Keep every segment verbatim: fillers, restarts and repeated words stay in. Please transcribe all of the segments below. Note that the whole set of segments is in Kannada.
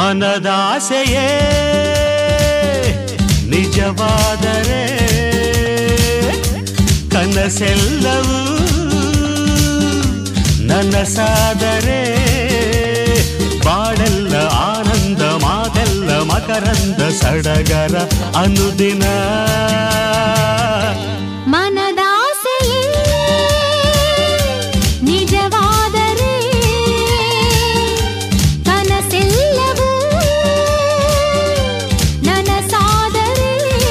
ಮನದಾಸೆಯೇ ನಿಜವಾದರೆ ಕನಸೆಲ್ಲವೂ ನನಸಾದರೆ ಬಾಳೆಲ್ಲ ಆನಂದ ಮಾತೆಲ್ಲ ಮಕರಂದ ಸಡಗರ ಅನುದಿನ ಮನದಾಸೆಯೇ ನಿಜವಾದರೆ ಕನಸೆಲ್ಲವೂ ನನಸಾದರೆ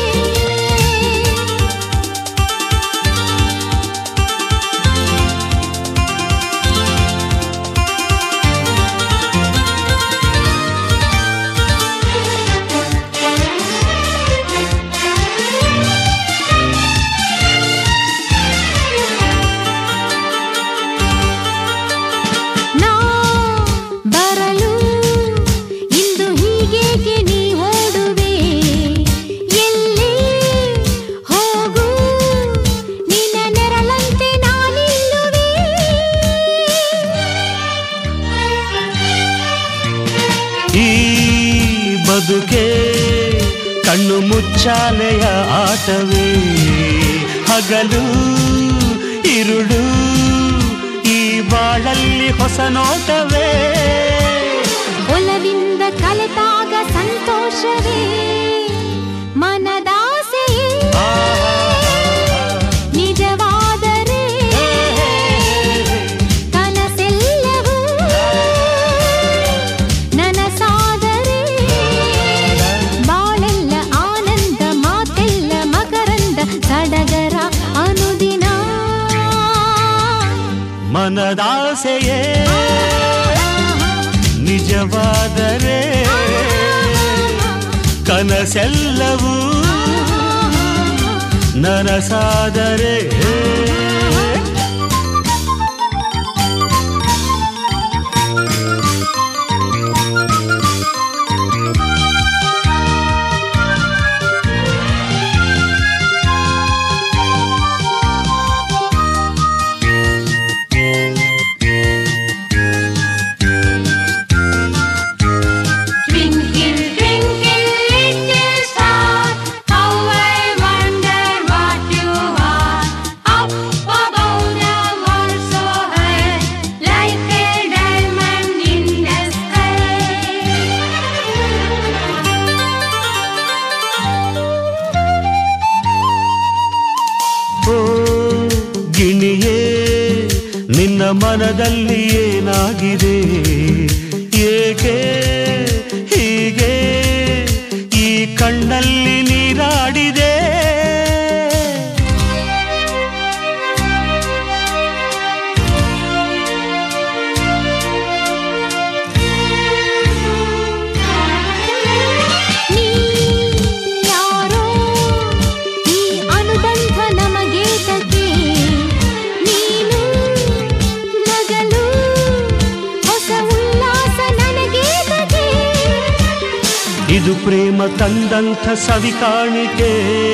ಈ ಬದುಕೆ ಕಣ್ಣು ಮುಚ್ಚಾಲೆಯ ಆಟವೇ ಹಗಲು ಇರುಳು ಈ ಬಾಳಲ್ಲಿ ಹೊಸ ನೋಟವೇ ಒಲವಿಂದ ಕಲೆತಾಗ ಸಂತೋಷವೇ ಮನದಾಸೆಯೇ ನಿಜವಾದರೆ ಕನಸೆಲ್ಲವೂ ನನಸಾದರೆ ಬಾಳೆಲ್ಲ ಆನಂದ ಮಾತೆಲ್ಲ ಮಕರಂದ ಸಡಗರ ಅನುದಿನ ಮನದಾಸೆಯೇ ನಿಜವಾದರೆ ಕನಸೆಲ್ಲವೂ ನನಸಾದರೆ ಗಿಣಿಯೇ ನಿನ್ನ ಮನದಲ್ಲಿ ಏನಾಗಿದೆ ಏಕೆ ಹೀಗೆ ಈ ಕಣ್ಣಲ್ಲಿ ನೀರಾಡಿದೆ ಇದು ಪ್ರೇಮ ತಂದಂಥ ಸವಿ ಕಾಣಿಕೆ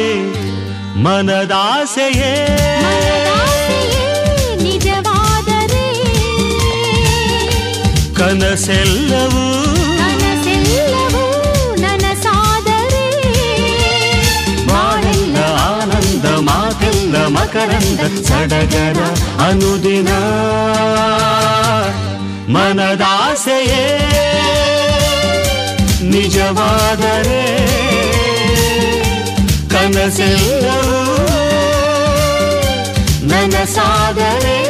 ಮನದಾಸೆಯೇ ನಿಜವಾದರೆ ಕನಸೆಲ್ಲವೂ ಕನಸೆಲ್ಲವೂ ನನಸಾದರೆ ಬಾಳೆಲ್ಲ ಆನಂದ ಮಾತೆಲ್ಲ ಮಕರಂದ ಸಡಗರ ಅನುದಿನ ಮನದಾಸೆಯೇ ನಿಜವಾದರೆ ಕನಸೆಲ್ಲವೂ ನನಸಾದರೆ